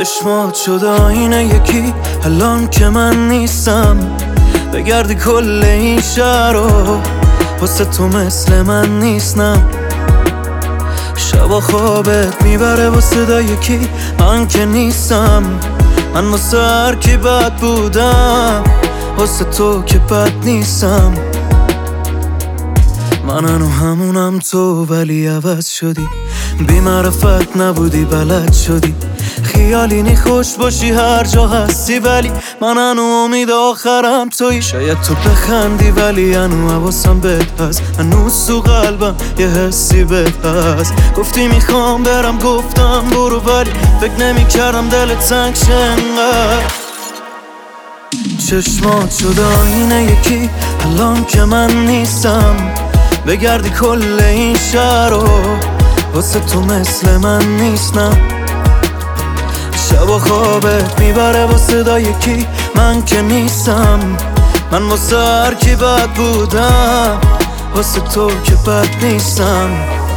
چشمات شد آینه یکی الان که من نیستم، بگردی کل این شهر رو واسه تو مثل من نیستم. شبا خوابت میبره با صدا یکی من که نیستم. من واسه هر کی بد بودم، واسه تو که بد نیستم. من هنو همونم تو ولی عوض شدی، بی معرفت نبودی بلد شدی، خیالینی خوش باشی هر جا هستی، ولی من هنو امید آخرم تویی. شاید تو بخندی ولی هنو حواسم بهت هست، هنوز تو قلبم یه حسی بهت هست. گفتی میخوام برم گفتم برو، ولی فکر نمی کردم دلت تنگ شه انقدر. چشمات شد آینه یکی الان که من نیستم، بگردی کل این شهر رو واسه تو مثل من نیستم. شبا خوابت میبره با صدا یکی من که نیستم. من واسه هر کی بد بودم، واسه تو که بد نیستم.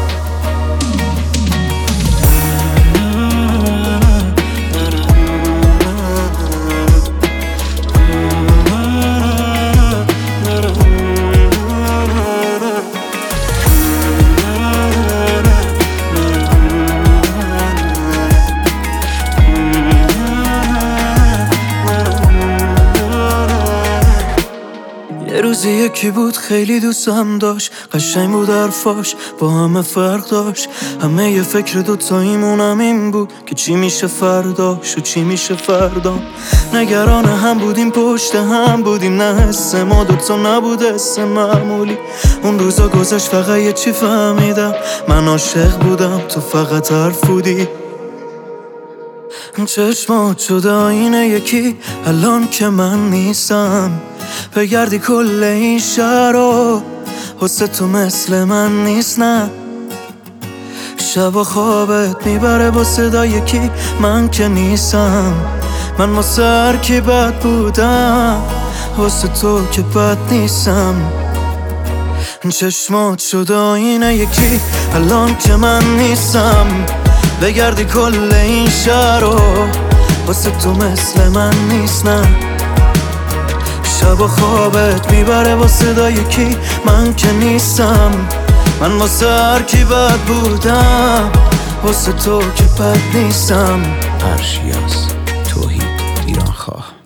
یه روزی یکی بود خیلی دوستم داشت، قشنگ بود حرفاش با همه فرق داشت. همه یه فکر دوتاییمونم این بود که چی میشه فرداش و چی میشه فردا. نگران هم بودیم پشت هم بودیم، نه حس ما دوتا نبود حس معمولی. اون روزا گذشت فقط یه چی فهمیدم، من عاشق بودم تو فقط حرف بودی. چشمات شد آینه یکی الان که من نیستم، بگردی کل این شهر رو واسه تو مثل من نیست. نه شبا خوابت میبره با صدا یکی من که نیستم. من واسه هر کی بد بودم، واسه تو که بد نیستم. چشمات شد آینه یکی الان که من نیستم، بگردی کل این شهر رو واسه تو مثل من نیست. نه شبا خوابت میبره با صدا یکی من که نیستم. من واسه هر کی بد بودم، واسه تو که بد نیستم. عرشیاس توحید ایران خواه.